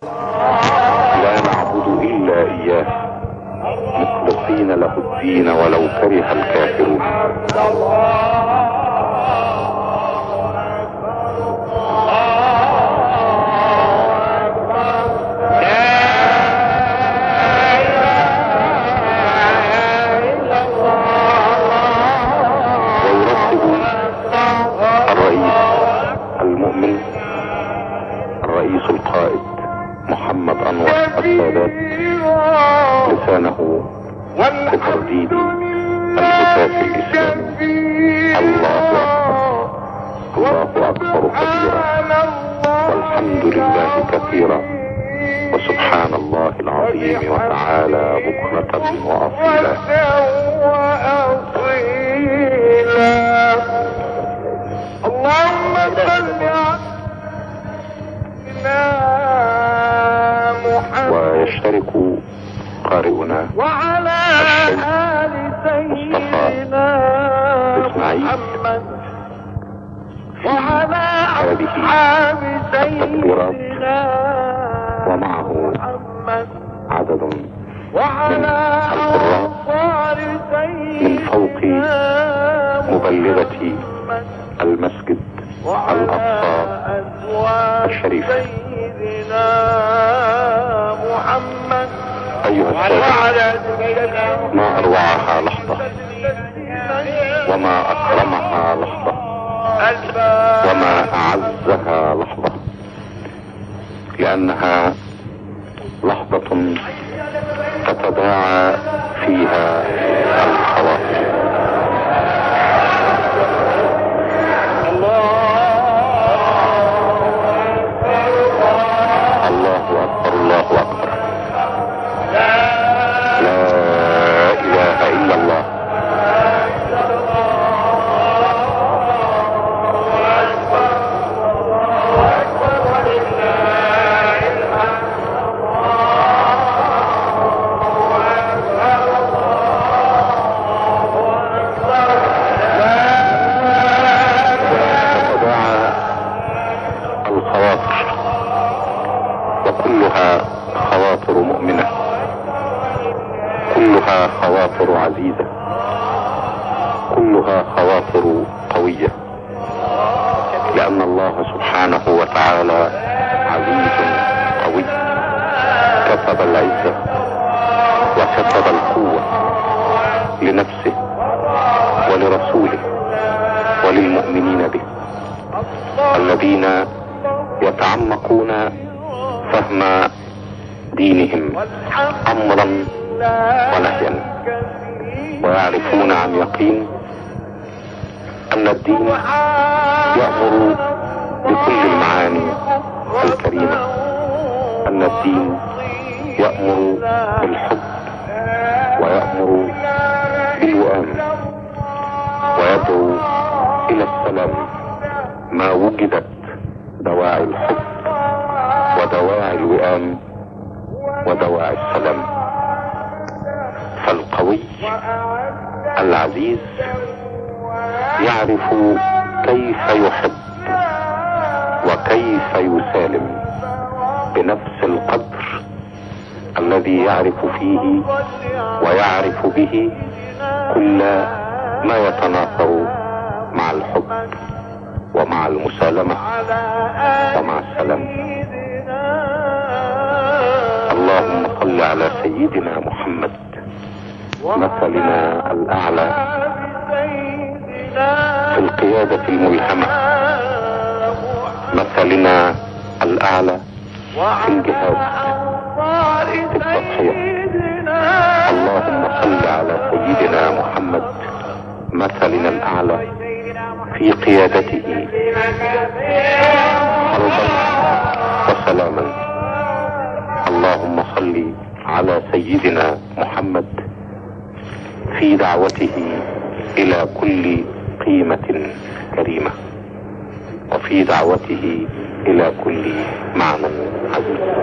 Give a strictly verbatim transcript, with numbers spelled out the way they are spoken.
لا نعبد إلا إياه مخلصين له الدين ولو كره الكافرون. الرئيس القائد محمد أنور السادات لسانه بترديد الهتاف الإسلامي: الله أكبر الله أكبر كبيرا والحمد لله كثيرا وسبحان الله العظيم وتعالى بكرة وأصيلا. اللهم صل ويشترك قارئنا الشيخ مصطفى إسماعيل في هذه التكبيرات ومعه عدد من القراء من فوق مبلغة المسجد الأقصى الشريف. أيها السادة، ما أروعها لحظة وما أكرمها لحظة وما أعزها لحظة، لأنها لحظة تتداعى فيها الخواطر. وكلها خواطر مؤمنة، كلها خواطر عزيزة، كلها خواطر قوية، لأن الله سبحانه وتعالى عزيز قوي، كتب العزة وكتب القوة لنفسه ولرسوله وللمؤمنين به الذين يتعمقون فهم دينهم امرا ونهيا، ويعرفون عن يقين ان الدين يأمر بكل المعاني الكريمة، ان الدين يأمر بالحب ويأمر بالوئام ويدعو الى السلام ما وجدت دواعي الحب ودواعي الوئام ودواعي السلام. فالقوي العزيز يعرف كيف يحب وكيف يسالم بنفس القدر الذي يعرف فيه ويعرف به كل ما يتناثر مع الحب ومع المسالمة ومع السلام. اللهم صل على سيدنا محمد مثلنا الأعلى في القيادة الملهمة، مثلنا الأعلى في الجهاد في التضحية. اللهم صل على سيدنا محمد مثلنا الأعلى في قيادته حربا وسلاما. اللهم صل على سيدنا محمد في دعوته إلى كل قيمة كريمة وفي دعوته إلى كل معنى عزيز.